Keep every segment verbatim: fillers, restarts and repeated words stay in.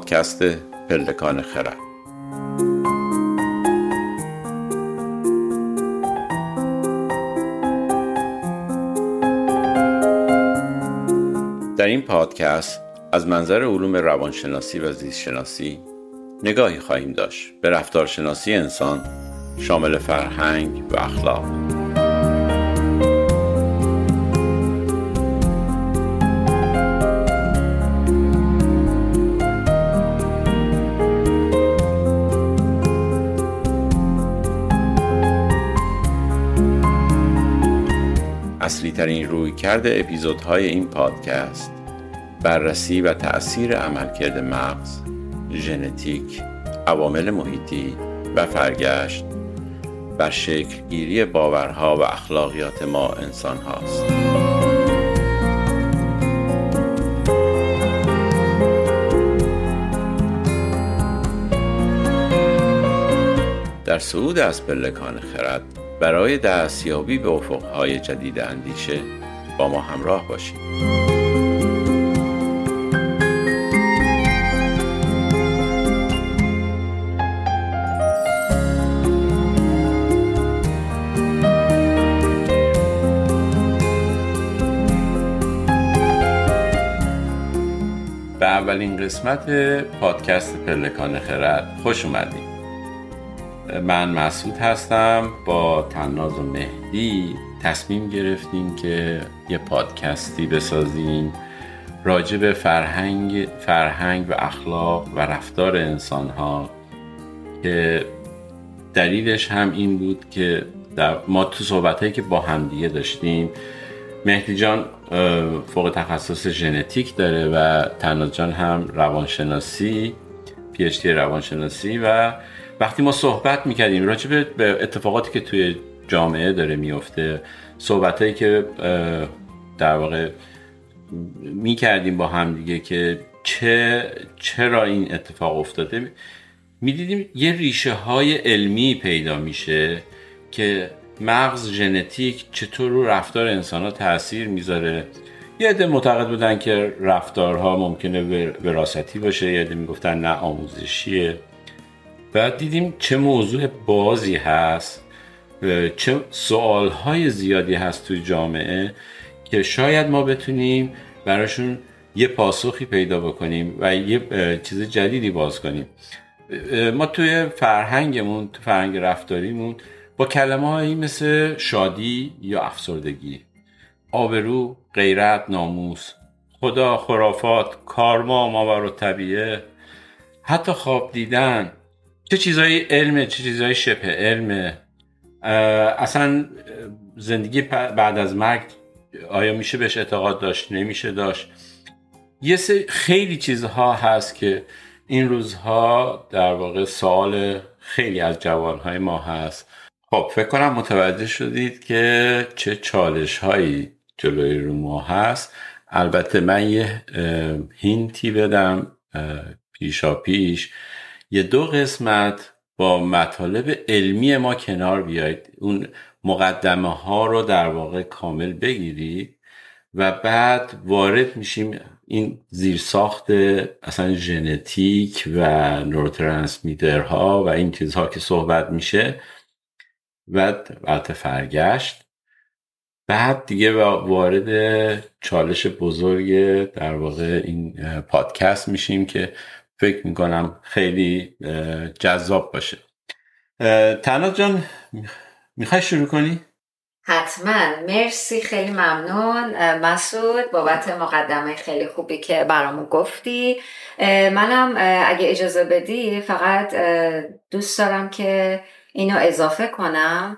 پادکست پلکان خرد. در این پادکست از منظر علوم روانشناسی و زیستشناسی نگاهی خواهیم داشت به رفتارشناسی انسان شامل فرهنگ و اخلاق. اصلی ترین رویکرد اپیزودهای این پادکست بررسی و تأثیر عملکرد مغز، ژنتیک، عوامل محیطی و فرگشت بر شکل گیری باورها و اخلاقیات ما انسان هاست. در صعود از پلکان خرد برای دستیابی به افقهای جدید اندیشه با ما همراه باشید. به اولین قسمت پادکست پلکان خرد خوش اومدید. من مسعود هستم. با تناز و مهدی تصمیم گرفتیم که یه پادکستی بسازیم راجع به فرهنگ فرهنگ و اخلاق و رفتار انسان‌ها که دلیلش هم این بود که در ما تو صحبتایی که با همدیگه داشتیم، مهدی جان فوق تخصص ژنتیک داره و تناز جان هم روانشناسی، پی اچ دی روانشناسی، و وقتی ما صحبت میکردیم راجع به اتفاقاتی که توی جامعه داره میفته، صحبتایی که در واقع میکردیم با هم دیگه که چه چرا این اتفاق افتاده، میدیدیم یه ریشه های علمی پیدا میشه که مغز، ژنتیک چطور رو رفتار انسان ها تأثیر میذاره. یه عده معتقد بودن که رفتارها ممکنه وراثتی باشه، یه عده میگفتن نه آموزشیه. بعد دیدیم چه موضوع بازی هست، چه سوالهای زیادی هست توی جامعه که شاید ما بتونیم براشون یه پاسخی پیدا بکنیم و یه چیز جدیدی باز کنیم. ما توی فرهنگمون، تو فرهنگ رفتاریمون با کلمه‌هایی مثل شادی یا افسردگی، آبرو، غیرت، ناموس، خدا، خرافات، کارما، ماورالطبیعه، حتی خواب دیدن، چه چیزایی علمه، چه چیزایی شبه علمه، اصلا زندگی بعد از مرگ آیا میشه بهش اعتقاد داشت، نمیشه داشت. یه سری خیلی چیزها هست که این روزها در واقع سوال خیلی از جوانهای ما هست. خب فکر کنم متوجه شدید که چه چالش هایی جلوی رو ما هست. البته من یه هینتی بدم پیشا پیش، یه دو قسمت با مطالب علمی ما کنار بیایید، اون مقدمه ها رو در واقع کامل بگیرید و بعد وارد میشیم این زیرساخت اصلا ژنتیک و نوروترانسمیترها و این چیزها که صحبت میشه، بعد بعد فرگشت، بعد دیگه وارد چالش بزرگ در واقع این پادکست میشیم که فکر میکنم خیلی جذاب باشه. تناز جان میخوای شروع کنی؟ حتما. مرسی، خیلی ممنون مسعود بابت مقدمه خیلی خوبی که برامون گفتی. منم اگه اجازه بدی فقط دوست دارم که اینو اضافه کنم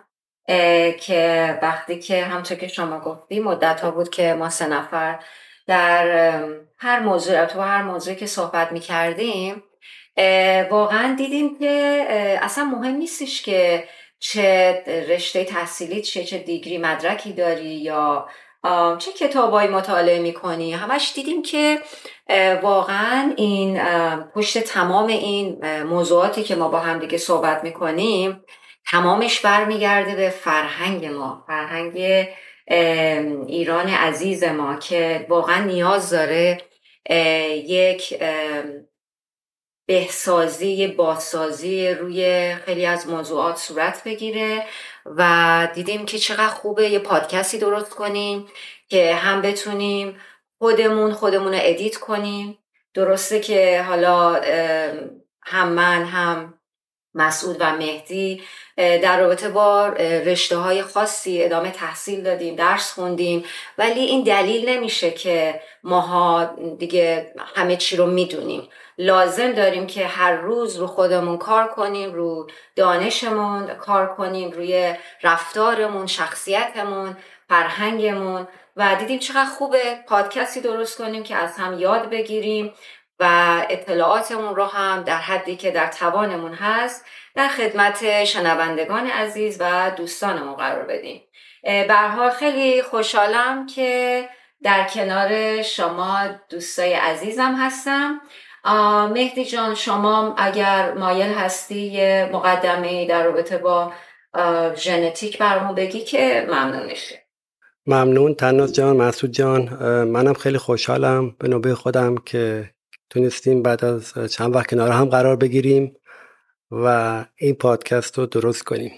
که وقتی که همونطور که شما گفتی مدت ها بود که ما سه نفر در هر موضوع تو هر موضوعی که صحبت می کردیم واقعا دیدیم که اصلا مهم نیستش که چه رشته تحصیلی، چه چه دیگری مدرکی داری یا چه کتابایی مطالعه می کنی. همش دیدیم که واقعا این پشت تمام این موضوعاتی که ما با هم دیگه صحبت می کنیم تمامش برمیگرده به فرهنگ ما، فرهنگ ایران عزیز ما که واقعا نیاز داره یک بهسازی، بازسازی روی خیلی از موضوعات صورت بگیره و دیدیم که چقدر خوبه یه پادکستی درست کنیم که هم بتونیم خودمون خودمون رو ادیت کنیم. درسته که حالا هم من هم مسعود و مهدی در رابطه با رشته های خاصی ادامه تحصیل دادیم، درس خوندیم، ولی این دلیل نمیشه که ماها دیگه همه چی رو میدونیم. لازم داریم که هر روز رو خودمون کار کنیم، رو دانشمون کار کنیم، روی رفتارمون، شخصیتمون، فرهنگمون و دیدیم چقدر خوبه پادکستی درست کنیم که از هم یاد بگیریم و اطلاعاتمون رو هم در حدی که در توانمون هست در خدمت شنوندگان عزیز و دوستانمون قرار بدیم. به هر حال خیلی خوشحالم که در کنار شما دوستای عزیزم هستم. مهدی جان، شما اگر مایل هستی یه مقدمه در رابطه با ژنتیک برامون بگی که ممنون میشه. ممنون تناز جان، مسعود جان. منم خیلی خوشحالم به نوبه خودم که تونستیم بعد از چند وقت کنار هم قرار بگیریم و این پادکست رو درست کنیم.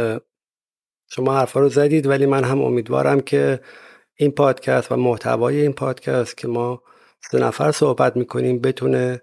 شما حرفا رو زدید، ولی من هم امیدوارم که این پادکست و محتوای این پادکست که ما سه نفر صحبت میکنیم بتونه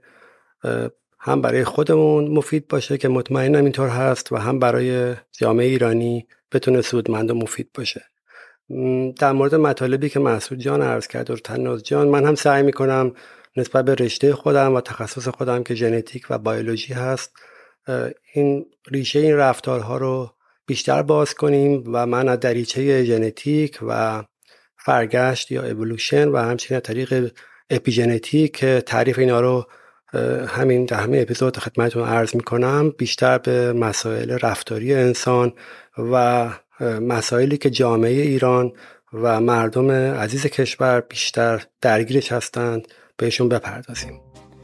هم برای خودمون مفید باشه که مطمئنم اینطور هست و هم برای جامعه ایرانی بتونه سودمند و مفید باشه. در مورد مطالبی که مسعود جان عرض کرد و تناز جان، من هم سعی میکنم نسبت به رشته خودم و تخصص خودم که ژنتیک و بیولوژی هست این ریشه این رفتارها رو بیشتر باز کنیم و من از دریچه ژنتیک و فرگشت یا اِوولوشن و همچنین طریق اپیژنتیک که تعریف اینا رو همین در همین اپیزود خدمتتون عرض میکنم بیشتر به مسائل رفتاری انسان و مسائلی که جامعه ایران و مردم عزیز کشور بیشتر درگیرش هستند بهشون بپردازیم.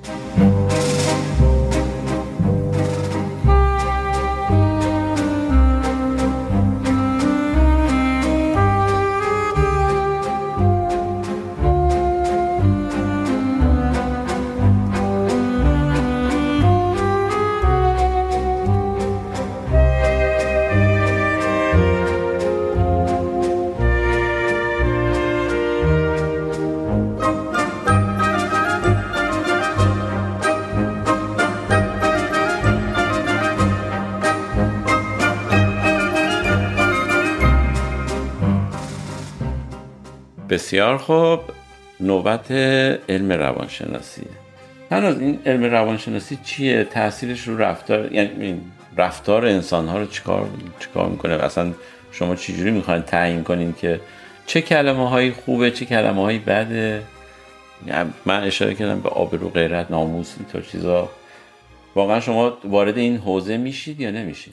بسیار خوب، نوبت علم روانشناسی. تناز این علم روانشناسی چیه؟ تأثیرش رو رفتار، یعنی رفتار انسان‌ها رو چیکار چیکار میکنه؟ اصلا شما چجوری میخواین تعیین کنین که چه کلمه‌هایی خوبه، چه کلمه‌هایی بده؟ یعنی من اشاره کردم به آبرو، غیرت، ناموس، اینطور چیزا. واقعا شما وارد این حوزه میشید یا نمیشید؟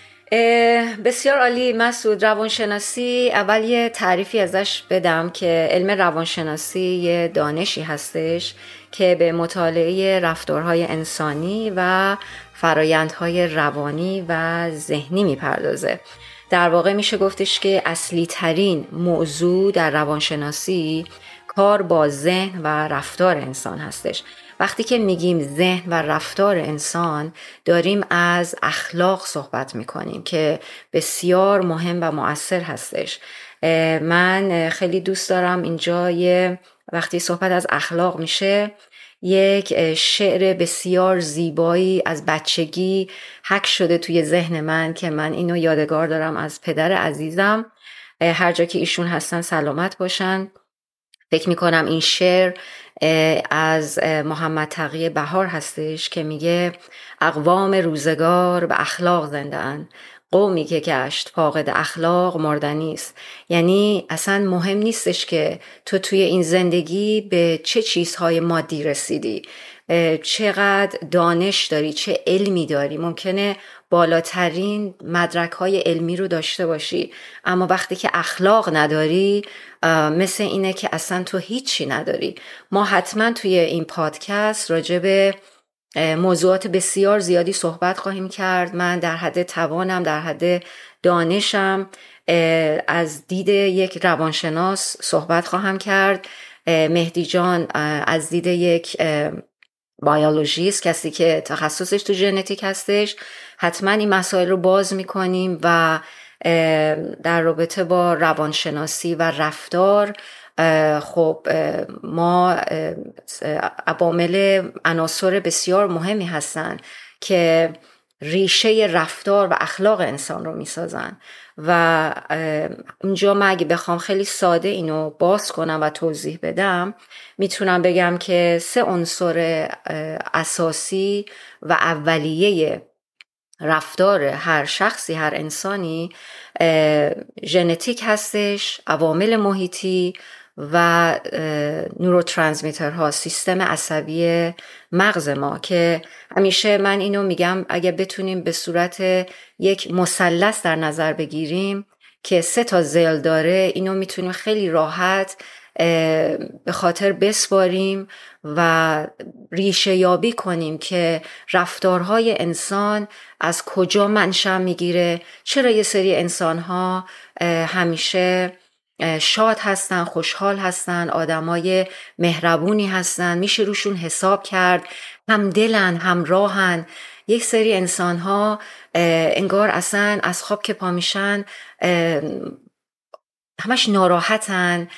بسیار عالی مسعود. روانشناسی، اول یه تعریفی ازش بدم که علم روانشناسی یه دانشی هستش که به مطالعه رفتارهای انسانی و فرایندهای روانی و ذهنی میپردازه. در واقع میشه گفتش که اصلی ترین موضوع در روانشناسی کار با ذهن و رفتار انسان هستش. وقتی که میگیم ذهن و رفتار انسان، داریم از اخلاق صحبت میکنیم که بسیار مهم و مؤثر هستش. من خیلی دوست دارم اینجا یه وقتی صحبت از اخلاق میشه، یک شعر بسیار زیبایی از بچگی حک شده توی ذهن من که من اینو یادگار دارم از پدر عزیزم، هر جا که ایشون هستن سلامت باشن. فکر میکنم این شعر از محمد تقی بهار هستش که میگه اقوام روزگار به اخلاق زنده اند، قومی که گشت فاقد اخلاق مردنی است. یعنی اصلا مهم نیستش که تو توی این زندگی به چه چیزهای مادی رسیدی، چقدر دانش داری، چه علمی داری. ممکنه بالاترین مدرک‌های علمی رو داشته باشی، اما وقتی که اخلاق نداری مثل اینه که اصلا تو هیچی نداری. ما حتما توی این پادکست راجع به موضوعات بسیار زیادی صحبت خواهیم کرد. من در حد توانم، در حد دانشم از دید یک روانشناس صحبت خواهم کرد. مهدی جان از دید یک بیولوژیست، کسی که تخصصش تو ژنتیک هستش، حتما این مسائل رو باز میکنیم و در رابطه با روانشناسی و رفتار خب ما عوامل عناصر بسیار مهمی هستن که ریشه رفتار و اخلاق انسان رو میسازن و اینجا من اگه بخوام خیلی ساده اینو باز کنم و توضیح بدم میتونم بگم که سه عنصر اساسی و اولیه رفتار هر شخصی، هر انسانی ژنتیک هستش، عوامل محیطی و نوروترانسمیترها، سیستم عصبی مغز ما، که همیشه من اینو میگم اگه بتونیم به صورت یک مثلث در نظر بگیریم که سه تا ضلع داره، اینو میتونیم خیلی راحت به خاطر بسپاریم و ریشه یابی کنیم که رفتارهای انسان از کجا منشأ میگیره، چرا یه سری انسانها همیشه شاد هستن، خوشحال هستن، آدمای مهربونی هستن، میشه روشون حساب کرد، هم دلن هم راهن. یک سری انسانها انگار اصلا از خواب که پا میشن همش ناراحتن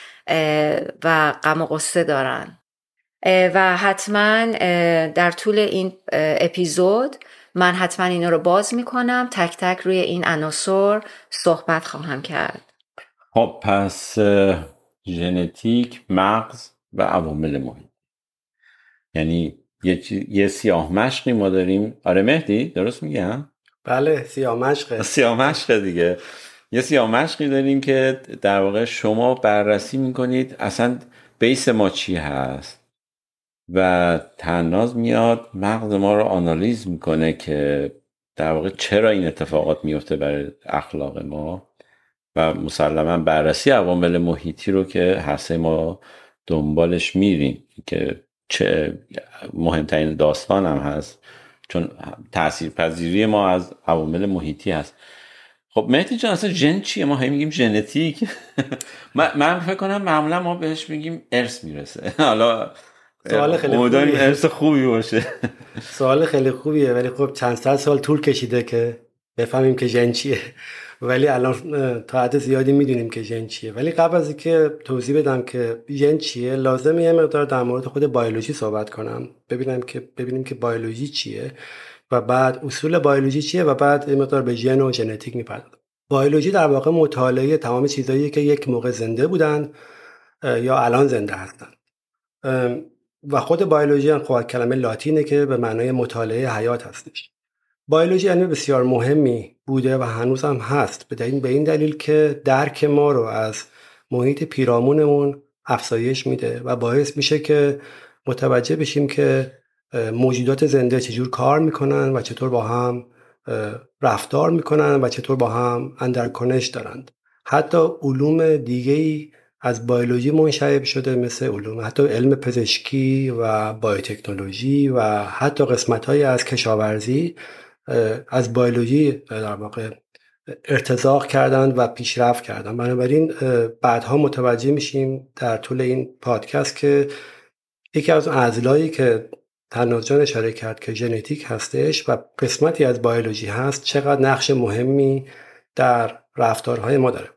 و غم و غصه دارن. و حتما در طول این اپیزود من حتما اینا رو باز میکنم، تک تک روی این عناصر صحبت خواهم کرد. خب پس ژنتیک، مغز و عوامل محیط، یعنی یه, یه سیاه مشقی ما داریم. آره مهدی درست میگم؟ بله سیاه مشقه سیاه مشقه دیگه. یه سیاه مشقی داریم که در واقع شما بررسی میکنید اصلا بیس ما چی هست و تناز میاد مغز ما رو آنالیز میکنه که در واقع چرا این اتفاقات میفته برای اخلاق ما، و مسلما بررسی عوامل محیطی رو که هر سه ما دنبالش میریم که چه مهمترین داستان هم هست، چون تاثیرپذیری ما از عوامل محیطی هست. خب مهدی جان اصلا ژن چیه؟ ما هم میگیم ژنتیک. من فکر کنم معمولا ما بهش میگیم ارث میرسه. حالا سوال خیلی خوبیه، ارث خوبی باشه. سوال خیلی خوبیه، ولی خب چند صد سال طول کشیده که بفهمیم که ژن چیه، ولی الان تا حد زیادی میدونیم که ژن چیه. ولی قبل از اینکه توضیح بدم که ژن چیه، لازمه یه مقدار در مورد خود بیولوژی صحبت کنم، ببینم که ببینیم که بیولوژی چیه و بعد اصول بیولوژی چیه و بعد یه مقدار به ژن و ژنتیک میپردازم. بیولوژی در واقع مطالعه تمام چیزایی که یک موقع زنده بودن یا الان زنده هستن و خود بیولوژی هم خب کلمه لاتینه که به معنای مطالعه حیات هستش. بیولوژی علم بسیار مهمی بوده و هنوز هم هست، به دلیل به این دلیل که درک ما رو از محیط پیرامونمون افزایش میده و باعث میشه که متوجه بشیم که موجودات زنده چجور کار میکنن و چطور با هم رفتار میکنن و چطور با هم اندرکنش دارند. حتی علوم دیگه‌ای از بیولوژی منشعب شده، مثل علوم حتی علم پزشکی و بایوتکنولوژی و حتی قسمت‌های از کشاورزی از بیولوژی در واقع ارتزاق کردند و پیشرفت کردند. بنابراین بعدها متوجه میشیم در طول این پادکست که یکی از اضلاعی که تناز جان اشاره کرد که ژنتیک هستش و قسمتی از بیولوژی هست، چقدر نقش مهمی در رفتارهای ما داره.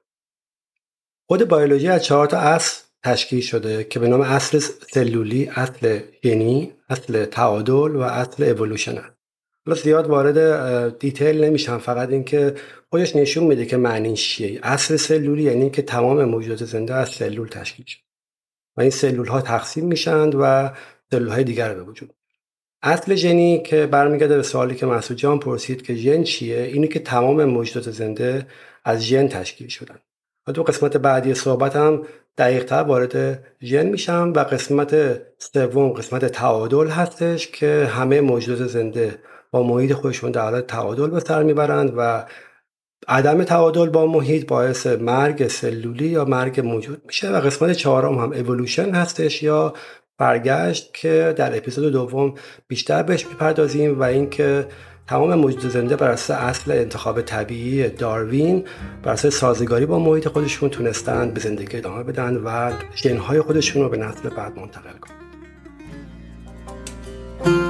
خود بیولوژی از چهار تا اصل تشکیل شده که به نام اصل سلولی، اصل ژنی، اصل تعادل و اصل اِوولوشن است. حالا زیاد وارد دیتیل نمیشم، فقط این که خودش نشون میده که معنیش چیه. اصل سلولی یعنی که تمام موجودات زنده از سلول تشکیل شده و این سلول ها تقسیم میشن و سلول های دیگر به وجود. اصل ژنی که برمیگرده به سوالی که مسعود جان پرسید که ژن چیه، اینه که تمام موجودات زنده از ژن تشکیل شدن. و تو قسمت بعدی صحبتم دقیق‌تر وارد ژن میشم و قسمت سوم قسمت تعادل هستش که همه موجودات زنده با محیط خودشون در حالت تعادل به سر میبرند و عدم تعادل با محیط باعث مرگ سلولی یا مرگ موجود میشه. و قسمت چهارم هم اِوولوشن هستش یا برگشت که در اپیزود دوم بیشتر بهش میپردازیم و اینکه تمام موجودات زنده بر اساس اصل انتخاب طبیعی داروین بر اساس سازگاری با محیط خودشون تونستن به زندگی ادامه بدن و ژن‌های خودشون رو به نسل بعد منتقل کنن.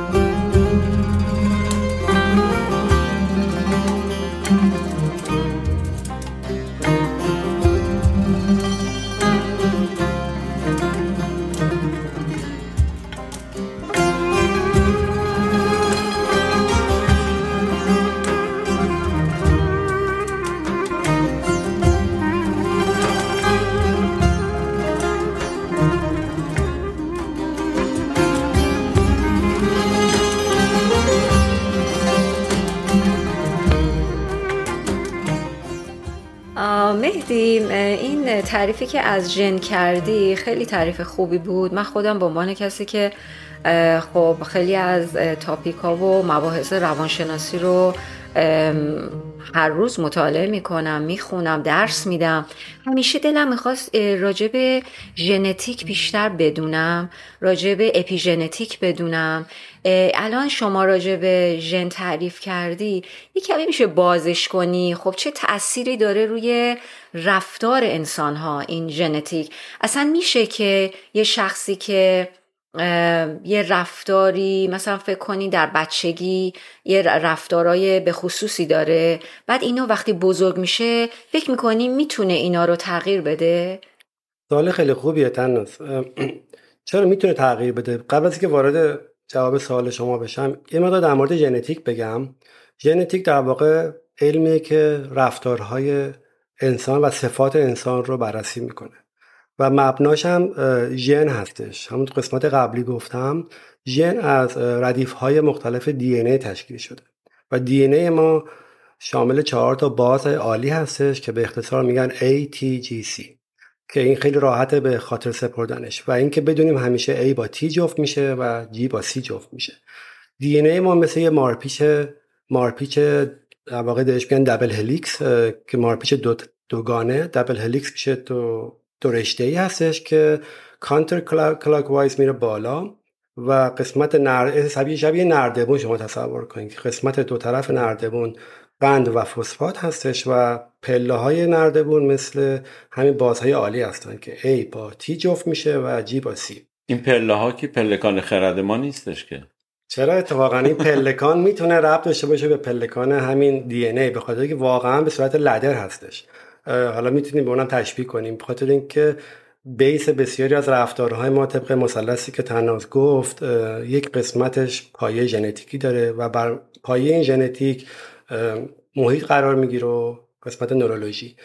این تعریفی که از ژن کردی خیلی تعریف خوبی بود. من خودم به عنوان کسی که خب خیلی از تاپیک ها و مباحث روانشناسی رو هر روز مطالعه میکنم، میخونم، درس میدم، همیشه دلم میخواست راجع به ژنتیک بیشتر بدونم، راجع به اپیژنتیک بدونم. الان شما راجع به ژن تعریف کردی، یه کمی میشه بازش کنی؟ خب چه تأثیری داره روی رفتار انسان ها این ژنتیک؟ اصلا میشه که یه شخصی که یه رفتاری مثلا فکر کنی در بچگی یه رفتارای به خصوصی داره، بعد اینو وقتی بزرگ میشه فکر میکنی میتونه اینا رو تغییر بده؟ سوال خیلی خوبیه تناس. چرا میتونه تغییر بده؟ قبل از اینکه وارد جواب سوال شما بشم یه مقدار در مورد ژنتیک بگم. ژنتیک در واقع علمیه که رفتارهای انسان و صفات انسان رو بررسی میکنه و مبناش هم ژن هستش. همون قسمت قبلی گفتم ژن از ردیف‌های مختلف دی ان ای تشکیل شده و دی ان ای ما شامل چهار تا باز عالی هستش که به اختصار میگن A T G C که این خیلی راحته به خاطر سپردنش و اینکه بدونیم همیشه A با T جفت میشه و G با C جفت میشه. دی ان ای ما مثل یه مارپیچ مارپیچ در واقع بهش میگن دبل هلیکس که مارپیچ دو دوگانه دبل هلیکس میشه تو دو رشته‌ای هستش که کانتر کلاک وایز میره بالا و قسمت نر شبیه شبیه نردبون شما تصور کنید که قسمت دو طرف نردبون قند و فسفات هستش و پله های نردبون مثل همین بازهای عالی هستن که A با T جفت میشه و G با C. این پله ها که پلکان خرد ما نیستش که؟ چرا؟ اتفاقا این پلکان میتونه ربط داشته باشه به پلکان همین دی ان ای به خاطر اینکه واقعا به صورت لدر هستش. حالا میتونیم به اونم تشبیه کنیم به خاطر اینکه بیس بسیاری از رفتارهای ما طبق مثلثی که تناز گفت یک قسمتش پایه ژنتیکی داره و بر پایه این ژنتیک محیط قرار میگیره و قسمت نورولوژی.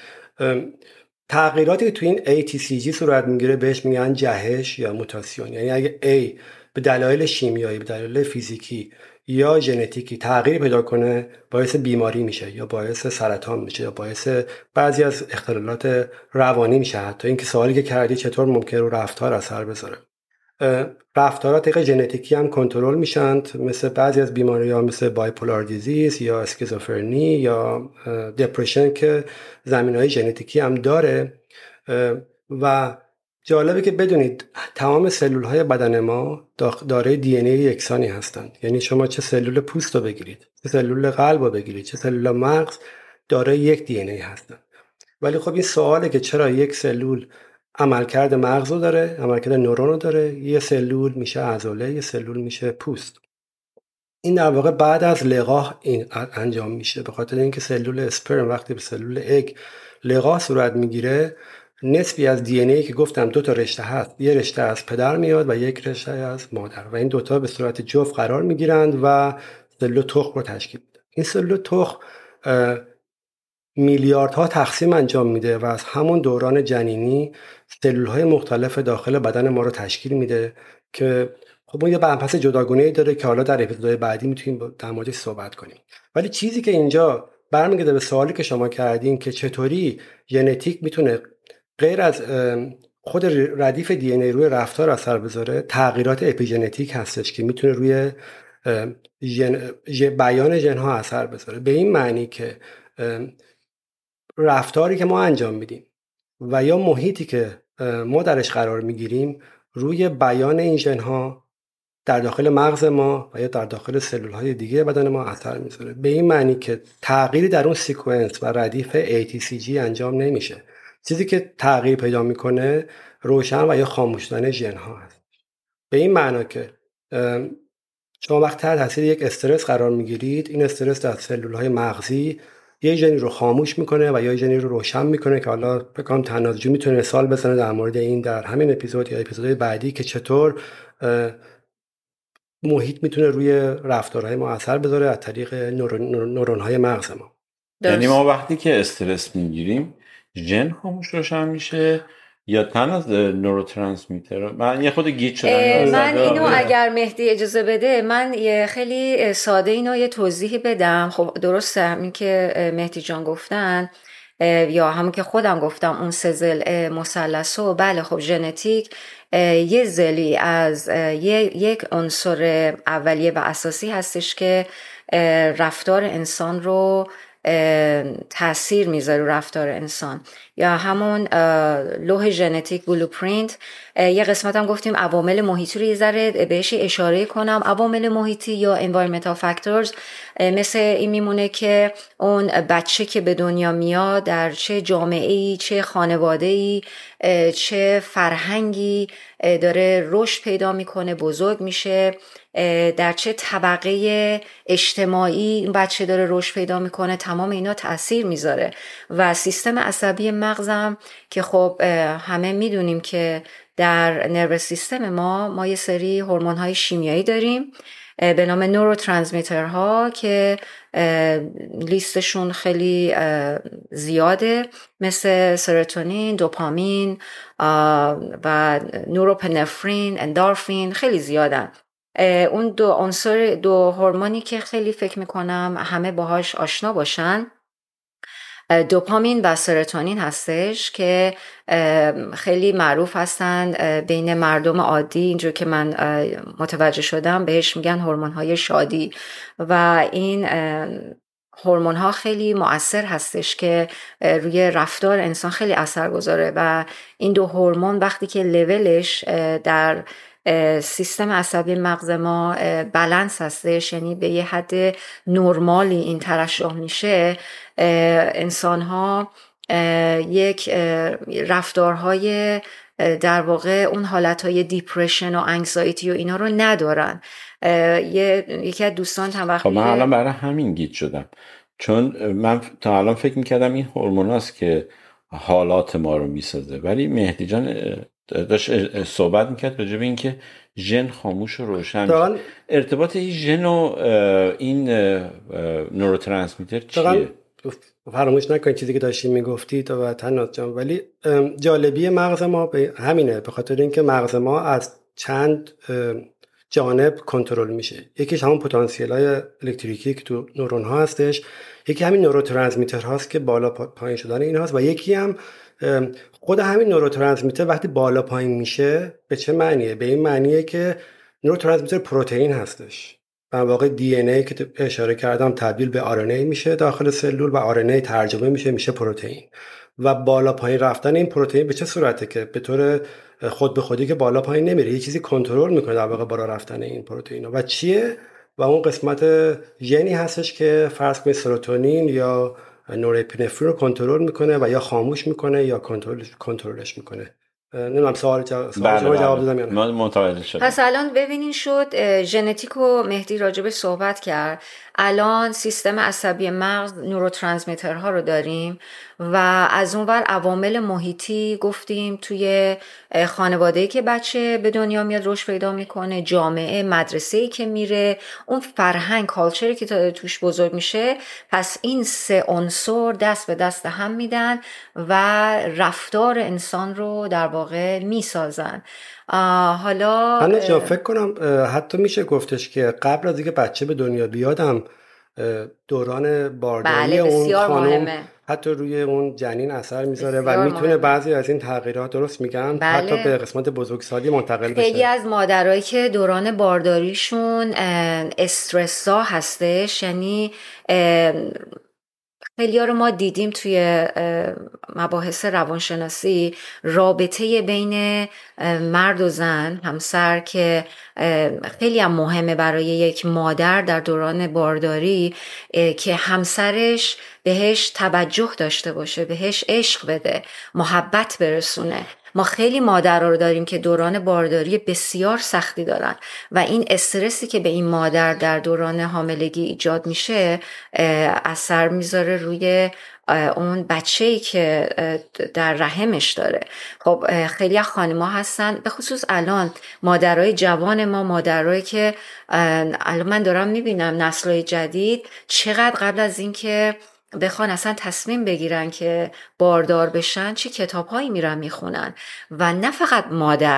تغییراتی که تو این A T C G صورت میگیره بهش میگن جهش یا موتاسیون. یعنی اگه A به دلایل شیمیایی، به دلایل فیزیکی یا ژنتیکی تغییر پیدا کنه باعث بیماری میشه یا باعث سرطان میشه یا باعث بعضی از اختلالات روانی میشه. حتی اینکه سوالی که کردی چطور ممکنه رو رفتار اثر بذاره. رفتارات طبق ژنتیکی هم کنترل میشن مثل بعضی از بیماری‌ها مثل بایپولار دیزیز یا اسکیزوفرنی یا دپرشن که زمینه‌های ژنتیکی هم داره. و جالبه که بدونید تمام سلول‌های بدن ما دارای دی ان ای یکسانی هستند. یعنی شما چه سلول پوست رو بگیرید، چه سلول قلب رو بگیرید، چه سلول مغز دارای یک دی ان ای هستند. ولی خب این سواله که چرا یک سلول عملکرد مغز رو داره، عملکرد نورون رو داره، یه سلول میشه عضله، یه سلول میشه پوست. این در واقع بعد از لقاح این انجام میشه به خاطر اینکه سلول اسپرم وقتی به سلول اگ لقاح صورت میگیره نسبی از دی ان ای که گفتم دو تا رشته هست، یه رشته از پدر میاد و یک رشته از مادر و این دوتا به صورت جفت قرار میگیرند و سلول تخم رو تشکیل میده. این سلول تخم میلیاردها تقسیم انجام میده و از همون دوران جنینی سلول‌های مختلف داخل بدن ما رو تشکیل میده که خب اون یه بحث جداگانه‌ای داره که حالا در اپیزودهای بعدی میتونیم در موردش صحبت کنیم. ولی چیزی که اینجا برمیگرده به سوالی که شما کردین که چطوری ژنتیک میتونه غیر از خود ردیف دی ان ای روی رفتار اثر بذاره، تغییرات اپیژنتیک هستش که میتونه روی ژن بیان ژن‌ها اثر بذاره. به این معنی که رفتاری که ما انجام میدیم و یا محیطی که ما درش قرار میگیریم روی بیان این ژن‌ها در داخل مغز ما و یا در داخل سلول‌های دیگه بدن ما اثر میذاره. به این معنی که تغییری در اون سیکونس و ردیف ای تی سی جی انجام نمیشه. چیزی که تغییر پیدا میکنه روشن و یا خاموش شدن ژن‌ها هست. به این معنی که شما وقتی تحت تاثیر یک استرس قرار میگیرید، این استرس در سلول‌های مغزی یه ژنی رو خاموش میکنه و یا ژنی رو روشن میکنه که حالا بگم تناز جو میتونه مثال بزنه در مورد این در همین اپیزود یا اپیزودهای بعدی که چطور محیط میتونه روی رفتارهای ما اثر بذاره از طریق نورون‌های مغز ما. یعنی ما وقتی که استرس میگیریم ژن خاموش روشن میشه یا تن از نوروترانسمیتر؟ من یه خود گیج شدم. من اینو اگر مهدی اجازه بده من یه خیلی ساده اینو یه توضیحی بدم. خب درسته همین که مهدی جان گفتن یا همون که خودم گفتم اون سه ضلع مثلثو، بله خب ژنتیک یه ضلعی از یک عنصر اولیه و اساسی هستش که رفتار انسان رو تأثیر میذاره رفتار انسان، یا همون لوح ژنتیک بلوپرینت. یه قسمت هم گفتیم عوامل محیطی رو یه ذره بهش اشاره کنم. عوامل محیطی یا environmental factors مثل این میمونه که اون بچه که به دنیا میاد در چه جامعه‌ای، چه خانواده‌ای، چه فرهنگی داره رشد پیدا میکنه، بزرگ میشه، در چه طبقه اجتماعی این بچه داره رشد پیدا میکنه، تمام اینا تأثیر میذاره. و سیستم عصبی مغزم که خب همه میدونیم که در نرو سیستم ما ما یه سری هورمون‌های شیمیایی داریم به نام نوروترانسمیترها که لیستشون خیلی زیاده، مثل سروتونین، دوپامین و نوروپنفرین، اندورفین، خیلی زیادن. اون دو عنصر، دو هورمونی که خیلی فکر میکنم همه باهاش آشنا باشن، دوپامین و سروتونین هستش که خیلی معروف هستن بین مردم عادی. اینجور که من متوجه شدم بهش میگن هورمون‌های شادی و این هورمون‌ها خیلی مؤثر هستش که روی رفتار انسان خیلی اثر گذاره و این دو هورمون وقتی که لولش در سیستم عصبی مغز ما بالانس هستش، یعنی به یه حد نرمالی این ترشح میشه، انسان ها یک رفتارهای در واقع اون حالتهای دیپرشن و انگزایتی و اینا رو ندارن. یکی از دوستان هم وقتی خب من الان برای همین گیج شدم، چون من تا الان فکر میکردم این هورموناست که حالات ما رو میسازه، ولی مهدی جان داشت صحبت میکرد راجع به این که ژن خاموش و روشن میشه. ارتباط این ژن و این نوروترانسمیتر چیه؟ فراموش نکنید چیزی که داشتیم میگفتید و تناز جان، ولی جالبی مغز ما به همینه، به خاطر اینکه مغز ما از چند جانب کنترل میشه. یکیش همون پتانسیل های الکتریکی که تو نورون ها هستش، یکی همین نوروترانسمیتر هاست که بالا پایین شدن این هاست، و یکی هم خود همین نوروترانسمیتر وقتی بالا پایین میشه به چه معنیه؟ به این معنیه که نوروترانسمیتر پروتئین هستش، در واقع دی ان ای که اشاره کردم تبدیل به آر ان ای میشه داخل سلول و آر ان ای ترجمه میشه میشه پروتئین. و بالا پایین رفتن این پروتئین به چه صورته؟ که به طور خود به خودی که بالا پایین نمیره، یه چیزی کنترل میکنه در واقع بالا رفتن این پروتئین. و چیه؟ و اون قسمت ژنی هستش که فرض کنید سروتونین یا نورپنفرین رو کنترل میکنه و یا خاموش میکنه یا کنترل کنترلش میکنه. نمیدونم سوال جواب جواب دادم یا نه؟ من متوجه شدم. پس الان ببینین شد ژنتیک و مهدی راجبش صحبت کرد. الان سیستم عصبی مغز نوروترانسمیترها رو داریم و از اونور عوامل محیطی گفتیم، توی خانواده‌ای که بچه به دنیا میاد رشد پیدا میکنه، جامعه، مدرسه‌ای که میره، اون فرهنگ، کالچری که توش بزرگ میشه. پس این سه عنصر دست به دست هم میدن و رفتار انسان رو در واقع میسازن. حالا من جا فکر کنم حتی میشه گفتش که قبل از اینکه بچه به دنیا بیادم دوران بارداری بله اون خانم مهمه. حتی روی اون جنین اثر میذاره و میتونه بعضی از این تغییرات، درست میگم، بله. حتی به قسمت بزرگسالی منتقل بشه. خیلی از مادرایی که دوران بارداریشون استرسا هستش، یعنی خیلی ها رو ما دیدیم توی مباحث روانشناسی، رابطه بین مرد و زن، همسر، که خیلی هم مهمه برای یک مادر در دوران بارداری که همسرش بهش توجه داشته باشه، بهش عشق بده، محبت برسونه. ما خیلی مادرها رو داریم که دوران بارداری بسیار سختی دارن و این استرسی که به این مادر در دوران حاملگی ایجاد میشه اثر میذاره روی اون بچه‌ای که در رحمش داره. خب خیلی خانم‌ها هستن، به خصوص الان مادرای جوان ما، مادرایی که الان من دارم میبینم نسل‌های جدید چقدر قبل از این که بخوان اصلا تصمیم بگیرن که باردار بشن چه کتاب‌هایی میرن میخونن. و نه فقط مادر،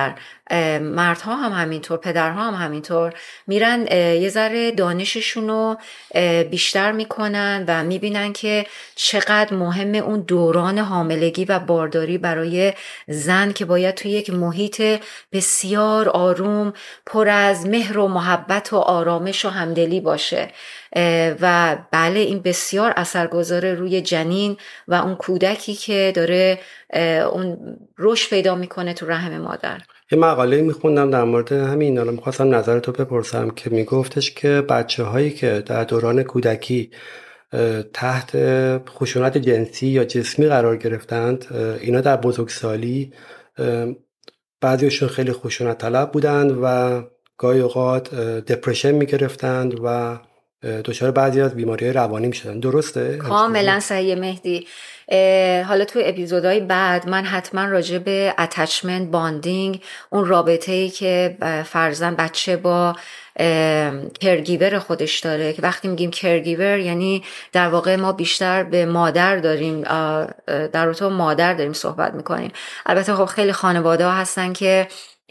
مردها هم همینطور، پدرها هم همینطور میرن یه ذره دانششون رو بیشتر میکنن و میبینن که چقدر مهمه اون دوران حاملگی و بارداری برای زن که باید توی یک محیط بسیار آروم پر از مهر و محبت و آرامش و همدلی باشه و بله این بسیار اثرگذاره روی جنین و اون کودکی که داره اون رشد پیدا میکنه تو رحم مادر. یه مقاله میخوندم در مورد همین، الان میخواستم نظرتو بپرسم که میگفتش که بچه هایی که در دوران کودکی تحت خشونت جنسی یا جسمی قرار گرفتند، اینا در بزرگسالی بعضیشون خیلی خشونت طلب بودند و گاهی اوقات دپرشن میگرفتند و دچار بعضی از بیماری‌های روانی میشدن. درسته؟ کاملا صحیح مهدی. حالا تو اپیزودهای بعد من حتما راجع به اتچمنت باندینگ، اون رابطه‌ای که فرزن بچه با کرگیور خودش داره، که وقتی میگیم کرگیور یعنی در واقع ما بیشتر به مادر داریم در رابطه با مادر داریم صحبت میکنیم. البته خب خیلی خانواده ها هستن که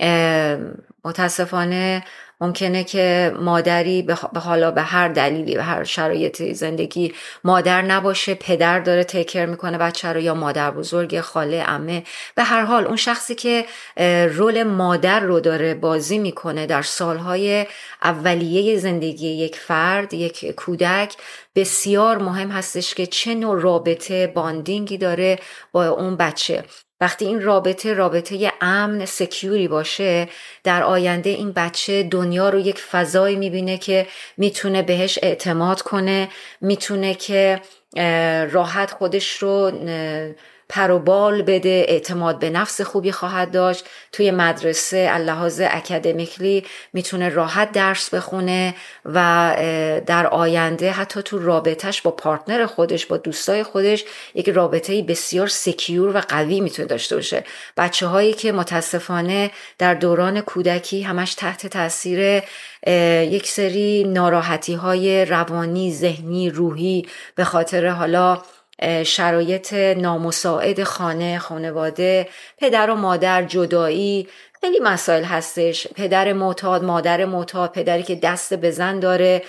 متاسفانه ممکنه که مادری به حالا به هر دلیلی به هر شرایطی زندگی مادر نباشه، پدر داره تیکر میکنه بچه رو، یا مادر بزرگ، خاله، عمه، به هر حال اون شخصی که رول مادر رو داره بازی میکنه در سالهای اولیه زندگی یک فرد، یک کودک، بسیار مهم هستش که چه نوع رابطه باندینگی داره با اون بچه. وقتی این رابطه رابطه امن، سکیوری باشه، در آینده این بچه دنیا رو یک فضایی میبینه که میتونه بهش اعتماد کنه، میتونه که راحت خودش رو پر و بال بده، اعتماد به نفس خوبی خواهد داشت. توی مدرسه اللحاظ اکادمیکلی میتونه راحت درس بخونه و در آینده حتی تو رابطهش با پارتنر خودش، با دوستای خودش، یک رابطه‌ای بسیار سکیور و قوی میتونه داشته باشه. بچه هایی که متاسفانه در دوران کودکی همش تحت تاثیر یک سری ناراحتی های روانی، ذهنی، روحی، به خاطر حالا شرایط نامساعد خانه، خانواده، پدر و مادر، جدایی، خیلی مسائل هستش. پدر معتاد، مادر معتاد، پدری که دست به زن داره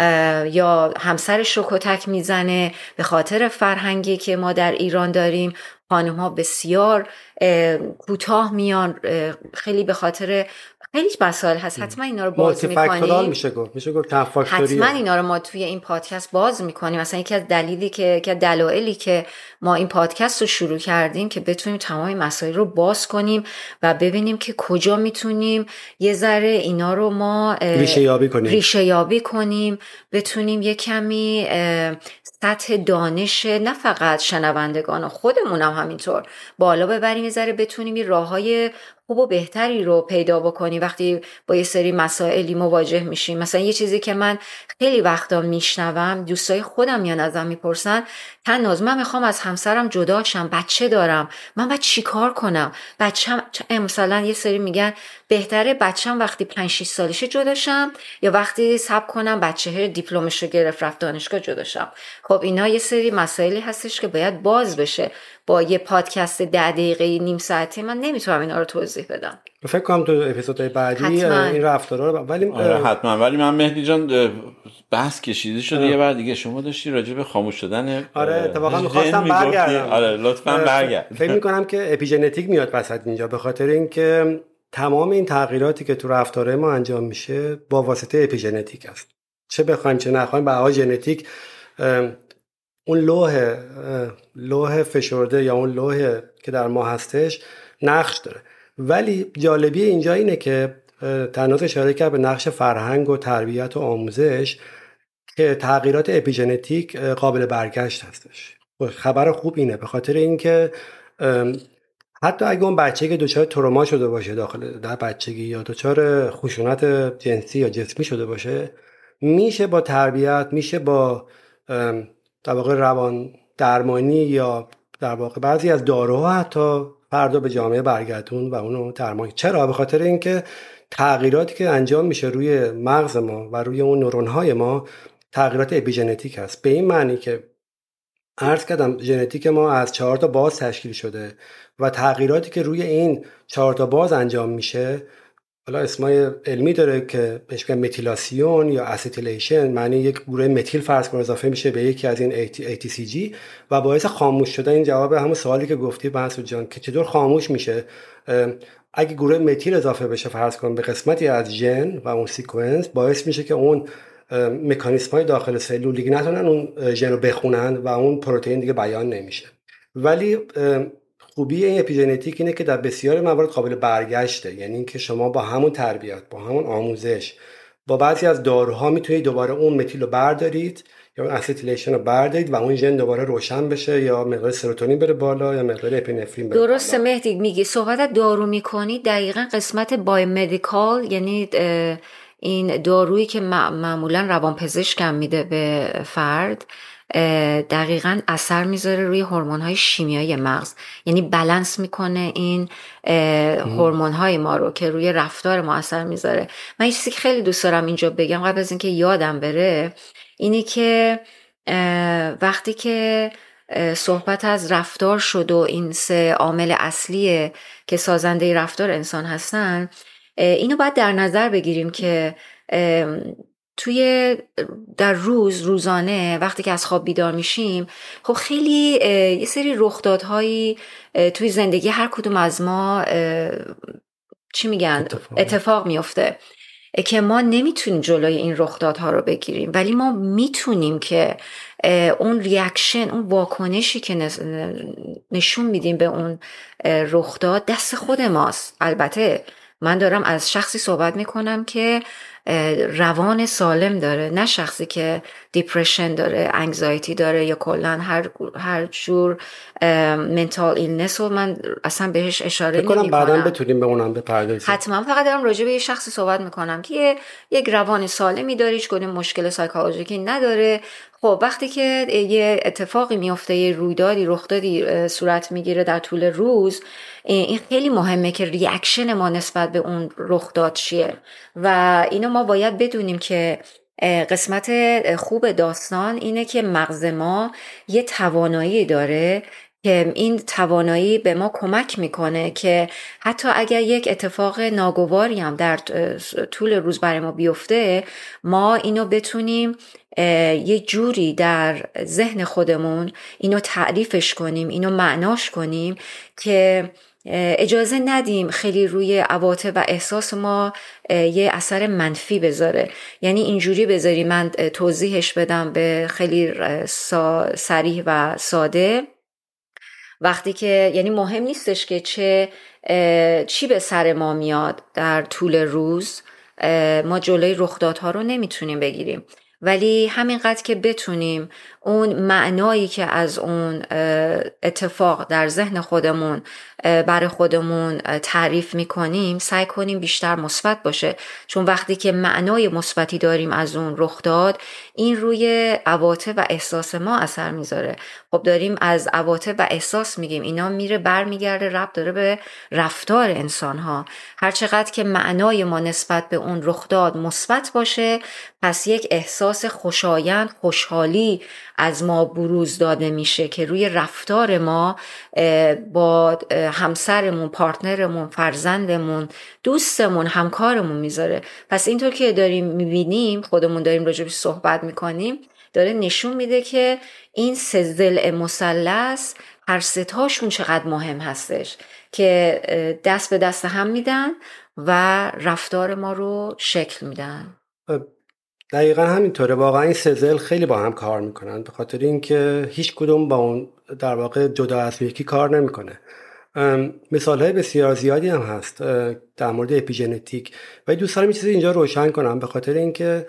یا همسرش رو کتک میزنه. به خاطر فرهنگی که ما در ایران داریم خانم ها بسیار کوتاه میان، خیلی به خاطر خیلی مسائل هست. حتما اینا رو باز میکنیم. میشه گفت میشه گفت فاکتوریال. حتما اینا رو ما توی این پادکست باز میکنیم. مثلا یکی از دلیلی که که دلایلی که ما این پادکست رو شروع کردیم که بتونیم تمام مسائل رو باز کنیم و ببینیم که کجا میتونیم یه ذره اینا رو ما ریشه یابی کنیم. ریشه یابی کنیم، بتونیم یه کمی سطح دانش نه فقط شنوندگان، خودمون هم همینطور بالا ببریم، یه ذره بتونیم یه راههای خوب و بهتری رو پیدا بکنیم وقتی با یه سری مسائلی مواجه میشیم. مثلا یه چیزی که من خیلی وقتا میشنوم، دوستای خودم میان ازم میپرسن، تناز من میخوام از همسرم جدا شم، بچه دارم، من باید چی کار کنم؟ بچه‌م مثلا یه سری میگن بهتره بچه‌م وقتی پنج شش سالشه جدا شم یا وقتی صبر کنم بچه‌ها دیپلمشو گرفت رفت دانشگاه جدا شم. خب اینا یه سری مسائلی هستش که باید باز بشه. با یه پادکست ده دقیقه نیم ساعتی من نمیتونم اینا رو توضیح بدم. فکر کنم تو اپیزودهای بعدی حتما این رفتارا رو ولی آره حتما. ولی من مهدی جان بحث کشیده شده یه بار دیگه شما داشتی راجع به خاموش شدن. آره اتفاقا می‌خواستم برگردم. آره لطفاً برگرد. فکر می‌کنم که اپیژنتیک میاد وسط اینجا، به خاطر اینکه تمام این تغییراتی که تو رفتار ما انجام میشه با واسطه اپیژنتیک است. چه بخوایم چه نخوایم، به هر حال ژنتیک اون لوح لوح فشرده یا اون لوح که در ما هستش نقش داره. ولی جالبی اینجا اینه که تناز اشاره کرد به نقش فرهنگ و تربیت و آموزش که تغییرات اپیژنتیک قابل برگشت هستش. خبر خوب اینه به خاطر اینکه حتی اگه اون بچه که دچار تروما شده باشه داخل در بچگی یا دچار خشونت جنسی یا جسمی شده باشه، میشه با تربیت، میشه با در واقع روان درمانی یا در واقع بعضی از داروها حتی فردا به جامعه برگردون و اونو درمان. چرا؟ به خاطر اینکه تغییراتی که انجام میشه روی مغز ما و روی اون نورون‌های ما تغییرات اپیژنتیک هست. به این معنی که عرض کردم ژنتیک ما از چهار تا باز تشکیل شده و تغییراتی که روی این چهار تا باز انجام میشه حالا اسمای علمی داره که بهش میگن متیلاسیون یا اسیتیلیشن، معنی یک گروه متیل فرض کن اضافه میشه به یکی از این ای تی سی جی و باعث خاموش شدن. این جواب همون سوالی که گفتی مسعود جان که چطور خاموش میشه. اگه گروه متیل اضافه بشه فرض کن به قسمتی از ژن و اون سیکونس، باعث میشه که اون مکانیزم‌های داخل سلول دیگه نتونن اون ژن رو بخونن و اون پروتئین دیگه بیان نمیشه. ولی خوبی این اپیژنتیک اینه که در بسیار موارد قابل برگشته، یعنی اینکه شما با همون تربیت، با همون آموزش، با بعضی از داروها میتونید دوباره اون متیل رو بردارید یا اون اسیتیلیشن رو بردارید و اون ژن دوباره روشن بشه یا مقدار سروتونین بره بالا یا مقدار اپینفرین بره بالا. درسته مهدی، میگی صحبت دارو میکنی، دقیقاً قسمت بایومدیکال یعنی این دارویی که معمولاً روانپزشک هم میده به فرد دقیقاً اثر میذاره روی هورمون‌های شیمیایی مغز، یعنی بالانس میکنه این هورمون‌های ما رو که روی رفتار ما اثر میذاره. من یه چیزی که خیلی دوست دارم اینجا بگم قبل از اینکه یادم بره اینی که وقتی که صحبت از رفتار شد و این سه عامل اصلیه که سازنده رفتار انسان هستن، اینو باید در نظر بگیریم که توی در روز روزانه وقتی که از خواب بیدار میشیم، خب خیلی یه سری رخدادهایی توی زندگی هر کدوم از ما چی میگن اتفاق, اتفاق میفته که ما نمیتونیم جلوی این رخدادها رو بگیریم، ولی ما میتونیم که اون ریاکشن، اون واکنشی که نشون میدیم به اون رخداد دست خود ماست. البته من دارم از شخصی صحبت میکنم که روان سالم داره، نه شخصی که دیپرشن داره، انگزایتی داره یا کلن هر هر جور منتال ایلنس رو من اصلا بهش اشاره نمی کنم. بعداً بتونیم به اونم بپردازیم. حتما. فقط دارم راجع به یه شخصی صحبت میکنم که یک روان سالمی داره، هیچ گونه مشکل سایکولوژیکی نداره. خب وقتی که یه اتفاقی میفته، یه رویدادی رخدادی صورت میگیره در طول روز، این خیلی مهمه که ریاکشن ما نسبت به اون رخداد چیه و اینو ما باید بدونیم که قسمت خوب داستان اینه که مغز ما یه توانایی داره که این توانایی به ما کمک میکنه که حتی اگر یک اتفاق ناگواری هم در طول روز برای ما بیفته، ما اینو بتونیم یه جوری در ذهن خودمون اینو تعریفش کنیم، اینو معناش کنیم که اجازه ندیم خیلی روی عواطف و احساس ما یه اثر منفی بذاره. یعنی اینجوری بذاری من توضیحش بدم به خیلی صریح و ساده. وقتی که یعنی مهم نیستش که چه چی به سر ما میاد در طول روز، ما جلوی رخدادها رو نمیتونیم بگیریم، ولی همینقدر که بتونیم اون معنایی که از اون اتفاق در ذهن خودمون برای خودمون تعریف میکنیم سعی کنیم بیشتر مثبت باشه، چون وقتی که معنای مثبتی داریم از اون رخ داد، این روی عواطف و احساس ما اثر میذاره. خب داریم از عواطف و احساس میگیم، اینا میره برمیگرده ربط داره به رفتار انسان ها. هر چقدر که معنای ما نسبت به اون رخ داد مثبت باشه، پس یک احساس خوشایند، خوشحالی از ما بروز داده میشه که روی رفتار ما با همسرمون، پارتنرمون، فرزندمون، دوستمون، همکارمون میذاره. پس اینطور که داریم میبینیم، خودمون داریم راجع بهش صحبت میکنیم، داره نشون میده که این سه ضلع مثلث هر سه تاشون چقدر مهم هستش که دست به دست هم میدن و رفتار ما رو شکل میدن. دقیقا همینطوره. واقعا این سه ضلع خیلی با هم کار میکنن، به خاطر اینکه هیچ کدوم با اون در واقع جدا از یکی کار نمیکنه. مثال های بسیار زیادی هم هست در مورد اپیژنتیک و دوست دارم این چیزی اینجا روشن کنم، به خاطر اینکه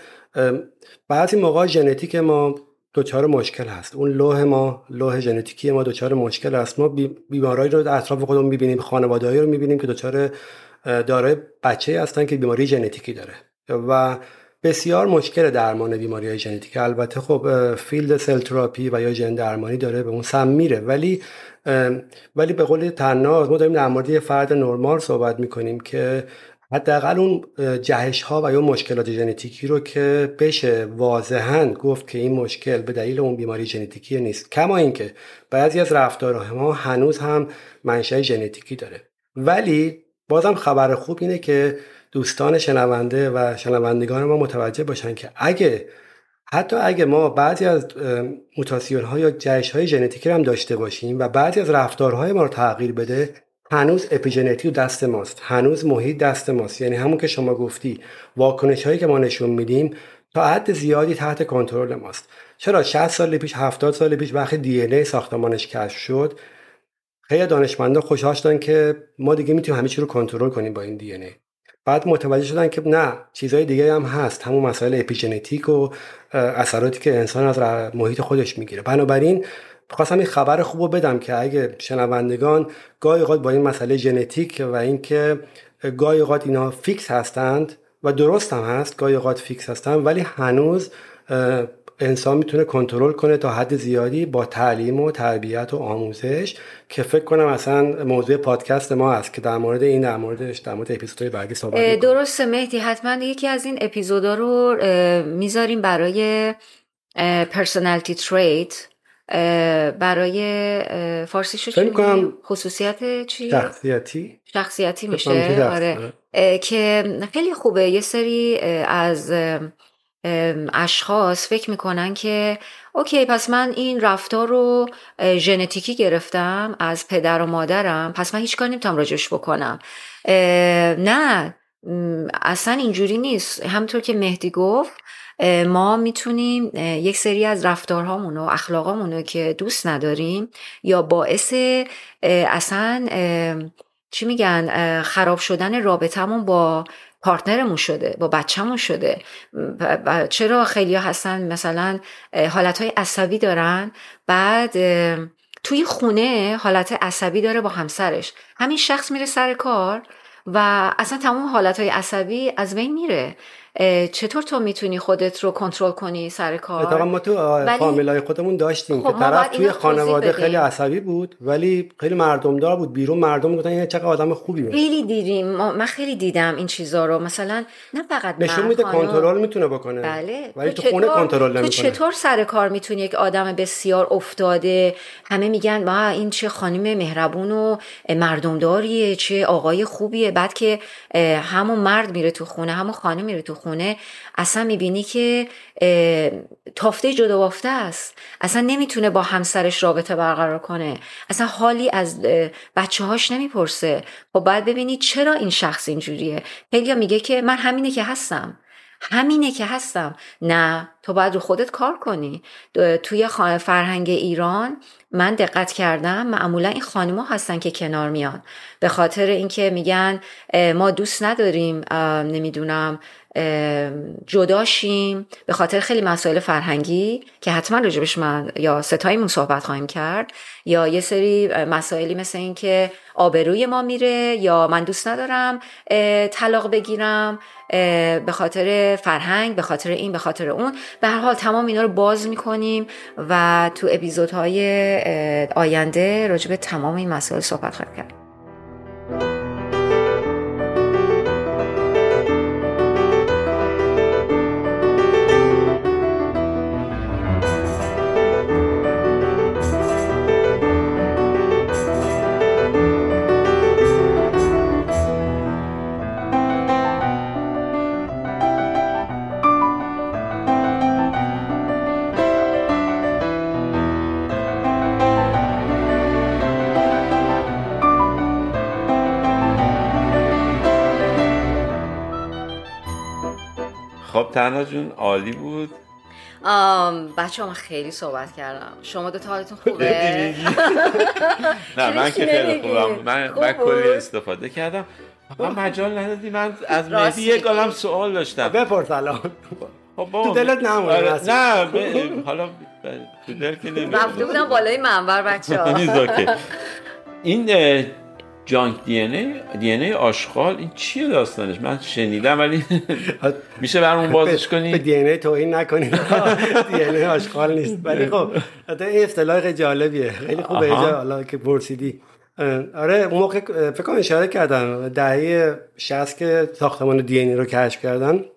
بعضی موقع ژنتیک ما دچار مشکل هست، اون لوح ما، لوح ژنتیکی ما دچار مشکل هست. ما بیمارایی رو در اطراف خودمون میبینیم، خانواده‌ای رو میبینیم که دچار دارای بچه‌ای هستن که بیماری ژنتیکی داره و بسیار مشکل درمان بیماری‌های ژنتیک. البته خب فیلد سل تراپی و یا ژن درمانی داره به اون سم میره، ولی ولی به قول طناز ما داریم در مورد یه فرد نرمال صحبت میکنیم که حداقل اون جهش ها و یا مشکلات ژنتیکی رو که بشه واضحاً گفت که این مشکل به دلیل اون بیماری ژنتیکی نیست. کما اینکه بعضی از رفتارها ما هنوز هم منشأ ژنتیکی داره. ولی بازم خبر خوب اینه که دوستان شنونده و شنوندگان ما متوجه باشن که اگه حتی اگه ما بعضی از موتاسیون‌ها یا جهش‌های ژنتیکی رو هم داشته باشیم و بعضی از رفتارهای ما رو تغییر بده، هنوز اپیژنتیک دست ماست، هنوز محیط دست ماست. یعنی همون که شما گفتی واکنش‌هایی که ما نشون میدیم تا حد زیادی تحت کنترل ماست. چرا شصت سال پیش، هفتاد سال پیش وقتی دی ان ای ساختمانش کشف شد، خیلی دانشمندا خوشحال شدن که ما دیگه میتونیم همه چی رو کنترل کنیم با این دی ان ای. بعد متوجه شدن که نه، چیزهای دیگه هم هست، همون مسائل اپیژنتیک و اثراتی که انسان از محیط خودش میگیره. بنابراین خواستم این خبر خوبو بدم که اگه شنوندگان گاهی اوقات با این مسئله ژنتیک و اینکه گاهی اوقات اینا فیکس هستند و درست هم هست، گاهی اوقات فیکس هستند، ولی هنوز انسان میتونه کنترل کنه تا حد زیادی با تعلیم و تربیت و آموزش، که فکر کنم اصلا موضوع پادکست ما هست که در مورد این در موردش در مورد اپیزودهای بعدی صحبت کنیم. درسته مهدی، حتما یکی از این اپیزودا رو میذاریم برای پرسونالیتی تریت، برای فارسی شو چی میگیم؟ خصوصیت چی؟ شخصیتی شخصیتی میشه. آره که خیلی خوبه. یه سری از اشخاص فکر میکنن که اوکی پس من این رفتار رو ژنتیکی گرفتم از پدر و مادرم، پس من هیچ کاری نمیتونم راجعش بکنم. نه اصلا اینجوری نیست. همونطور که مهدی گفت ما میتونیم یک سری از رفتارهامون و اخلاقامون که دوست نداریم یا باعث اصلا چی میگن خراب شدن رابطمون با پارتنرمون شده، با بچه‌مون شده. چرا خیلی‌ها هستن مثلا حالتهای عصبی دارن، بعد توی خونه حالت عصبی داره با همسرش، همین شخص میره سر کار و اصلا تمام حالتهای عصبی از بین میره. چطور تو میتونی خودت رو کنترل کنی سر کار؟ اتفاقا ما تو فامیلای خودمون داشتیم خب که طرف توی خانواده خیلی عصبی بود ولی خیلی مردمدار بود، بیرون مردم میگفتن این چقدر آدم خوبی بود. خیلی دیدیم، من خیلی دیدم این چیزا رو. مثلا نه فقط نشون میده کنترل میتونه بکنه، بله. ولی تو, تو خونه کنترل نمیکنه. تو چطور سر کار میتونی یک آدم بسیار افتاده، همه میگن با این چه خانم مهربون و مردمداریه، چه آقای خوبیه، بعد که همون مرد میره تو خونه، همون خانم میره تو خونه، اصلا میبینی که تافته جدا بافته است، اصلا نمیتونه با همسرش رابطه برقرار کنه، اصلا حالی از بچه هاش نمیپرسه. خب باید ببینی چرا این شخص اینجوریه. خیلی میگه که من همینه که هستم، همینه که هستم. نه، تو باید رو خودت کار کنی. توی فرهنگ ایران من دقت کردم معمولا این خانم‌ها هستن که کنار میان، به خاطر اینکه میگن ما دوست نداریم نمیدونم جداشیم، به خاطر خیلی مسائل فرهنگی که حتما راجبش من یا ستایمون صحبت خواهیم کرد، یا یه سری مسائلی مثل این که آبروی ما میره، یا من دوست ندارم طلاق بگیرم به خاطر فرهنگ، به خاطر این، به خاطر اون. به هر حال تمام اینا رو باز میکنیم و تو اپیزودهای آینده راجب تمام این مسائل صحبت خواهیم کرد. خب تنها جون عالی بود. بچه ها من خیلی صحبت کردم، شما دو تا حالتون خوبه؟ نه من که خیلی خوبم، من, من کلی استفاده کردم. من مجال ندادی، من از مهدی یک عالم سوال داشتم. بپرس الان. خب تو دلت نمونه. نه حالا تو دل که نمیشه. رفته بودم بالای منبر بچه ها. این جانک دی ان ای دی ان ای آشغال این چیه داستانش؟ من شنیدم ولی میشه برامون بازش کنی؟ به دی ان ای توهین نکنی. دی ان ای آشغال نیست، ولی خب این اصطلاح خیلی جالبیه، خیلی خوبه حالا که پرسیدی. آره اون موقع فکر کنم اشاره کردم دهه شصت که ساختمان دی ان ای رو کشف کردن،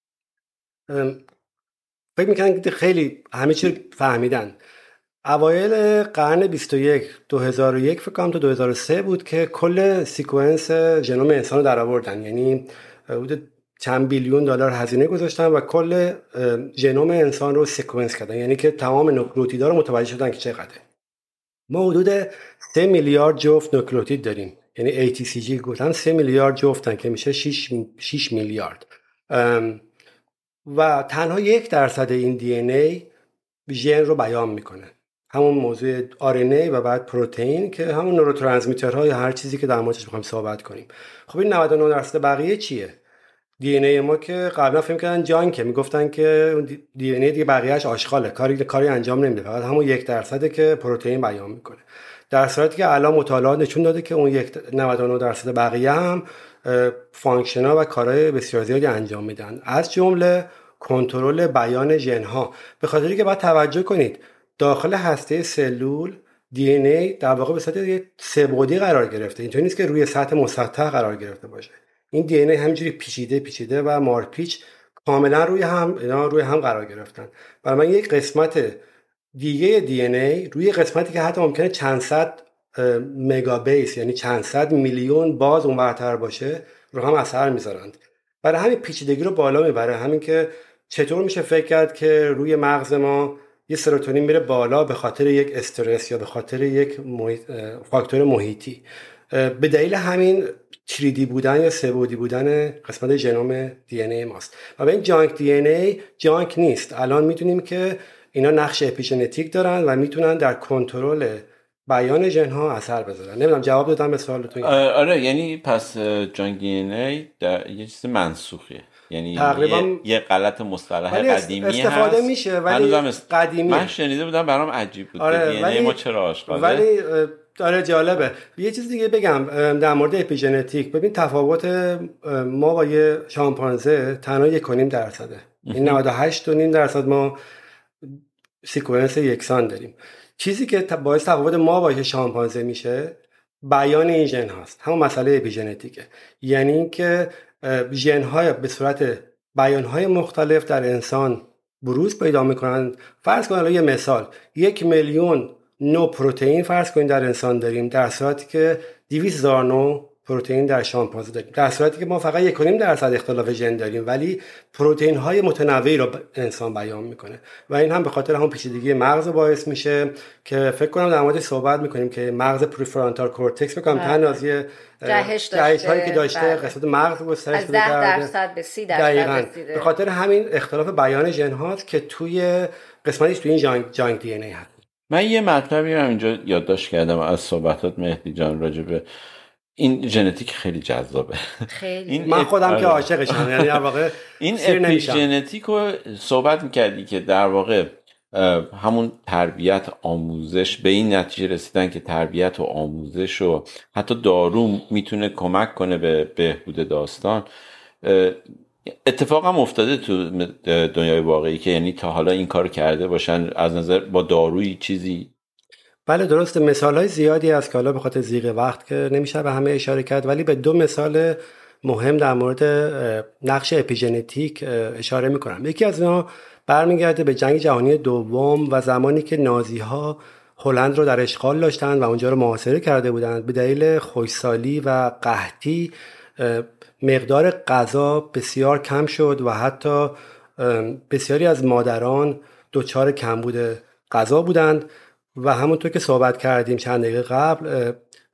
فکر میکنن که خیلی همه چی فهمیدن. اوایل قرن بیست و یک دو هزار و یک فکر کنم تا دو هزار و سه بود که کل سیکونس ژنوم انسان رو در آوردن، یعنی حدود چند بیلیون دلار هزینه گذاشتن و کل ژنوم انسان رو سکونس کردن، یعنی که تمام نوکلئوتیدها رو متوجه شدن که چقدره. ما حدود سه میلیارد جفت نوکلئوتید داریم، یعنی ای تی سی جی گفتن سه میلیارد جفتن که میشه شش میلیارد و تنها یک درصد این دی ان ای ژن رو بیان میکنه، همون موضوع آر ان ای و بعد پروتئین که همون نوروترانسمیترها یا هر چیزی که در موردش میخوایم صحبت کنیم. خب این نود و نه درصد بقیه چیه؟ دی ان ای ما که قبلا فهم کردن جانکه، میگفتن که دی ان ای دیگه بقیه‌اش آشغاله، کاری کاری انجام نمیده، فقط همون یک درصده که پروتئین بیان میکنه. در صورتی که الان مطالعات نشون داده که اون یک نود و نه درصد بقیه هم فانکشن‌ها و کارهای بسیار زیادی انجام میدن، از جمله کنترل بیان ژن‌ها. به خاطری که باید توجه کنید داخل هسته سلول دی ان ای در واقع به صورت سه بعدی قرار گرفته، اینطوری نیست که روی سطح مسطح قرار گرفته باشه. این دی ان ای همینجوری پیچیده پیچیده و مارپیچ کاملا روی هم اینا روی هم قرار گرفتن. برای من یک قسمت دیگه دی ان ای روی قسمتی که حتی ممکنه چند صد مگابیس یعنی چند صد میلیون باز اونورتر باشه رو هم اثر میذارند. برای همین پیچیدگی رو بالا میبره. همین که چطور میشه فکر کرد که روی مغز ما یه سروتونین میره بالا به خاطر یک استرس یا به خاطر یک محیط، فاکتور محیطی، به دلیل همین تری دی بودن یا سه بعدی بودن قسمت ژنوم دی ان ای ماست. و به این جانک دی ان ای جانک نیست. الان میتونیم که اینا نقش اپیژنتیک دارن و میتونن در کنترل بیان ژن ها اثر بذارن. نمیدونم جواب دادم به سوالتون؟ آره، یعنی پس جانک دی ان ای در یه چیز منسوخه، یعنی تقریبا یه, یه غلط مصطلح قدیمی استفاده هست میشه ولی است... قدیمی من شنیده بودم برام عجیب بود. آره، دی ان ای ما چرا آشغاله؟ ولی داره جالبه. یه چیز دیگه بگم در مورد اپیژنتیک. ببین تفاوت ما با یه شامپانزه تنها یک و نیم درصده. این نود و هشت و نیم درصد ما سیکونس یکسان داریم. چیزی که باعث تفاوت ما با شامپانزه میشه بیان این ژن هاست، همون مسئله اپیژنتیکه. یعنی اینکه ژن های به صورت بیان های مختلف در انسان بروز پیدا میکنن. فرض کن الان یه مثال، یک میلیون نوع پروتئین فرض کنید در انسان داریم، در صورتی که دویست هزار نوع پروتئین در شامپانزه داریم، در صورتی که ما فقط یک و نیم درصد اختلاف ژن داریم ولی پروتئین های متنوعی رو انسان بیان میکنه. و این هم به خاطر همون پیچیدگی مغز باعث میشه که فکر کنم در موردش صحبت میکنیم که مغز پریفرانتال کورتکس بکنم تن از یه جهش هایی که داشته قسمت مغز گسترش از ده درصد به سی درصد رسیده. به خاطر همین اختلاف بیان ژن هاست که توی قسمتش توی این جانک جانک دی ان ای هست. من یه مطلبی رو اینجا یادداشت کردم از صحبتات مهدی جان راجبه این ژنتیک. خیلی جذابه. خیلی این من خودم آره. که عاشقشم، یعنی در واقع این اپیژنتیک رو صحبت می‌کردی که در واقع همون تربیت آموزش به این نتیجه رسیدن که تربیت و آموزش و حتی دارو میتونه کمک کنه به بهبود داستان. اتفاقا افتاده تو دنیای واقعی که یعنی تا حالا این کار کرده باشن از نظر با دارویی چیزی؟ بله درسته، مثال‌های زیادی از که حالا به خاطر ضیق وقت که نمیشه به همه اشاره کرد، ولی به دو مثال مهم در مورد نقش اپیژنتیک اشاره میکنم. یکی از اونها برمیگرده به جنگ جهانی دوم و زمانی که نازی‌ها هلند رو در اشغال داشتن و اونجا رو محاصره کرده بودند. به دلیل خشکسالی و قحطی مقدار غذا بسیار کم شد و حتی بسیاری از مادران دچار کمبود غذا بودند و همونطور که صحبت کردیم چند دقیقه قبل،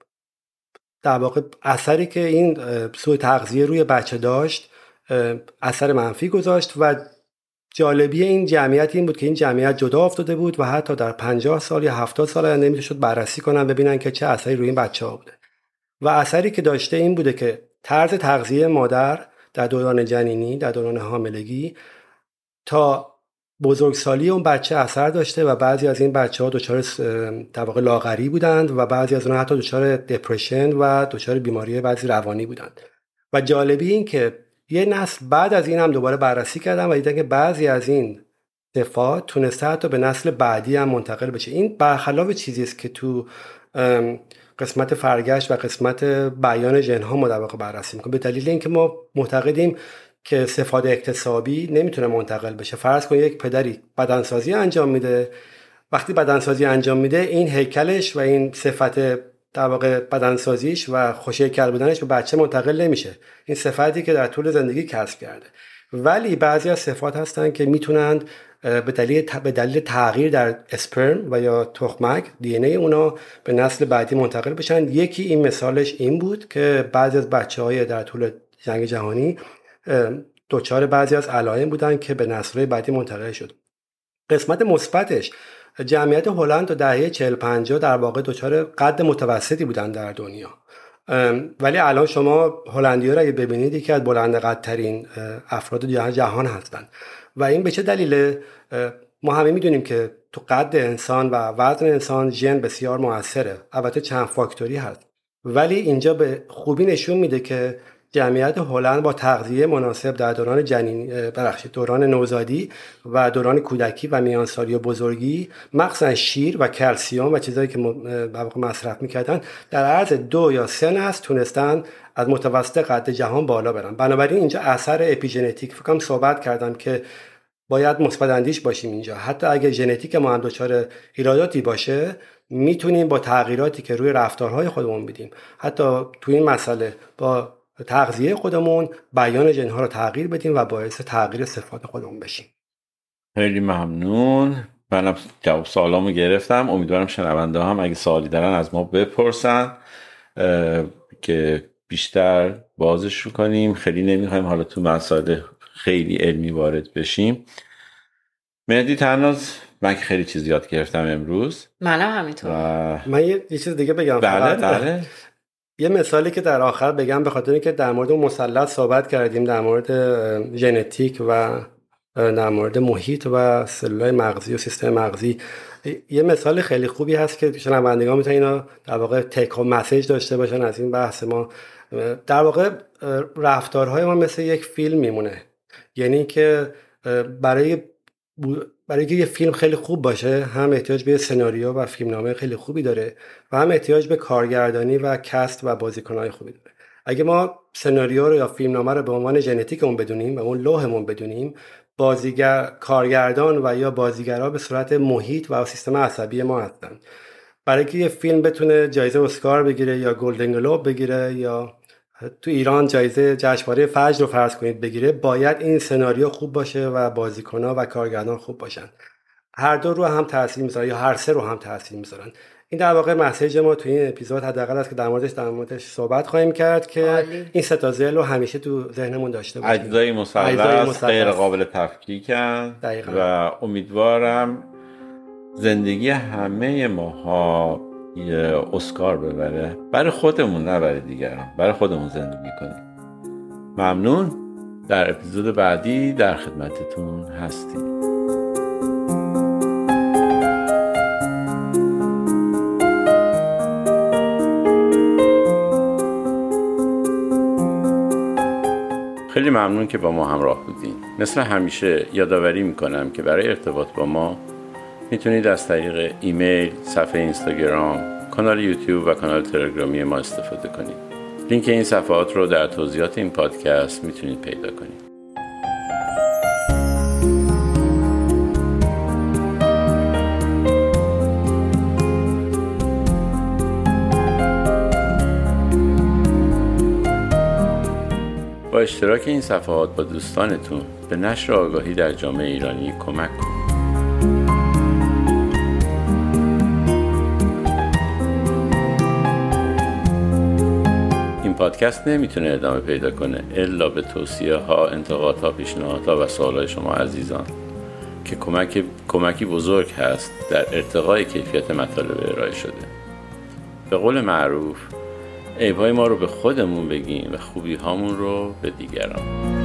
در واقع اثری که این سوء تغذیه روی بچه داشت اثر منفی گذاشت و جالبی این جمعیت این بود که این جمعیت جدا افتاده بود و حتی در پنجاه سال یا هفتاد سال آینده میشد بررسی کنن ببینن که چه اثری روی این بچه‌ها بوده. و اثری که داشته این بوده که طرز تغذیه مادر در دوران جنینی، در دوران حاملگی تا بزرگسالی اون بچه اثر داشته و بعضی از این بچه‌ها دچار در واقع لاغری بودند و بعضی از اونها حتی دچار دپرشن و دچار بیماری بعضی روانی بودند. و جالبی این که یه نسل بعد از این هم دوباره بررسی کردن و دیدن که بعضی از این صفات تونسته حتی به نسل بعدی هم منتقل بشه. این برخلاف چیزی است که تو قسمت فرگشت و قسمت بیان ژن‌ها ما در واقع بررسی می‌کنیم، به دلیل اینکه ما معتقدیم که صفات اکتسابی نمیتونه منتقل بشه. فرض کن یک پدری بدنسازی انجام میده، وقتی بدنسازی انجام میده این هیکلش و این صفت در واقع بدنسازیش و خوش‌هیکل بودنش به بچه منتقل نمیشه. این صفاتی که در طول زندگی کسب کرده. ولی بعضی از صفات هستن که میتونن به دلیل به دلیل تغییر در اسپرم و یا تخمک دی ان ای اونا به نسل بعدی منتقل بشن. یکی این مثالش این بود که بعضی از بچه‌های در طول جنگ جهانی دچار بعضی از علائم بودن که به نسل‌های بعدی منتقل شد. قسمت مثبتش جمعیت هلند تا دهه چهل پنجاه در واقع دچار قد متوسطی بودن در دنیا. ولی الان شما هلندی‌ها رو اگه ببینید یکی از بلند قدترین افراد جهان هستند. و این به چه دلیله؟ ما همه میدونیم که تو قد انسان و وزن انسان ژن بسیار موثره. البته چند فاکتوری هست. ولی اینجا به خوبی نشون میده که جمعیت هلند با تغذیه مناسب در دوران جنین ببخشید دوران نوزادی و دوران کودکی و میانسالی و بزرگی، مخصوصا شیر و کلسیم و چیزایی که مصرف میکردن، در عرض دو یا سه نسل تونستن از متوسط قد جهان بالا برن. بنابراین اینجا اثر اپیژنتیک فکرم صحبت کردم که باید مثبت اندیش باشیم اینجا. حتی اگه ژنتیک ما هم دچار ایراداتی باشه، میتونیم با تغییراتی که روی رفتارهای خودمون بدیم، حتی تو این مسئله با تغذیه خودمون بیان ژن‌ها رو تغییر بدیم و باعث تغییر صفات خودمون بشیم. خیلی ممنون. منم جواب سوالامو گرفتم. امیدوارم شنونده هم اگه سوالی دارن از ما بپرسن که بیشتر بازش رو کنیم. خیلی نمیخوایم حالا تو مسائل خیلی علمی وارد بشیم. مهدی تناز، من که خیلی چیز یاد گرفتم امروز. منم همینطور. و... من یه چیز دیگه بگم. بله بله. یه مثالی که در آخر بگم، به خاطر اینکه در مورد مثلث صحبت کردیم، در مورد ژنتیک و در مورد محیط و سلولای مغزی و سیستم مغزی، یه مثال خیلی خوبی هست که شنوندگان میتونن اینا در واقع تیک هوم مسیج داشته باشن از این بحث ما. در واقع رفتارهای ما مثل یک فیلم میمونه. یعنی که برای برای اینکه یه فیلم خیلی خوب باشه، هم احتیاج به سناریو و فیلمنامه خیلی خوبی داره و هم احتیاج به کارگردانی و کست و بازیکن‌های خوبی داره. اگه ما سناریو رو یا فیلمنامه رو به عنوان ژنتیکمون بدونیم و اون لوحمون بدونیم، بازیگر کارگردان و یا بازیگرها به صورت محیط و سیستم عصبی ما هستن. برای اینکه یه فیلم بتونه جایزه اسکار بگیره یا گلدن گلوب بگیره یا تو ایران جایزه جشنواره فجر رو فرض کنید بگیره، باید این سناریو خوب باشه و بازیکن‌ها و کارگردان خوب باشن. هر دو رو هم تاثیر میذارن یا هر سه رو هم تاثیر میذارن. این در واقع مسیج ما تو این اپیزود حداقل است که در موردش در موردش صحبت خواهیم کرد که عالی. این سه تا ذیل رو همیشه تو ذهنمون داشته باشیم. اجزای مثلث غیر قابل تفکیکن و امیدوارم زندگی همه ماها یه اسکار ببره، برای خودمون نه برای دیگران، برای خودمون زندگی کنیم. ممنون. در اپیزود بعدی در خدمتتون هستیم. خیلی ممنون که با ما همراه بودین. مثل همیشه یادآوری میکنم که برای ارتباط با ما میتونید از طریق ایمیل، صفحه اینستاگرام، کانال یوتیوب و کانال تلگرامی ما استفاده کنید. لینک این صفحات رو در توضیحات این پادکست میتونید پیدا کنید. با اشتراک این صفحات با دوستانتون به نشر آگاهی در جامعه ایرانی کمک کنید. پادکست نمیتونه ادامه پیدا کنه الا به توصیه ها، انتقادها، پیشنهادها و سوالای شما عزیزان که کمک کمکی بزرگ هست در ارتقای کیفیت مطالب ارائه شده. به قول معروف، عیب‌های ما رو به خودمون بگیم و خوبی هامون رو به دیگران.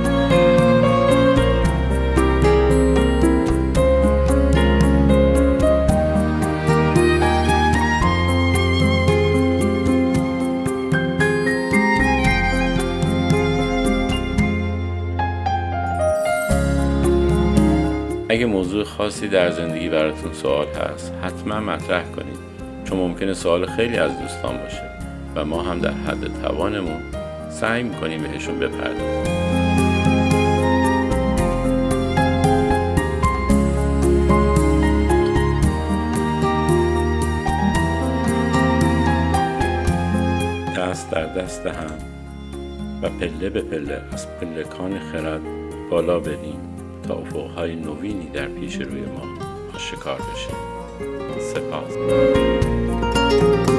اگه موضوع خاصی در زندگی براتون سوال هست، حتما مطرح کنید، چون ممکنه سوال خیلی از دوستان باشه و ما هم در حد توانمون سعی میکنیم بهشون بپردازیم. در دست هم و پله به پله از پلکان خرد بالا بریم تا افقهای نوینی در پیش روی ما آشکار بشه. سپاس.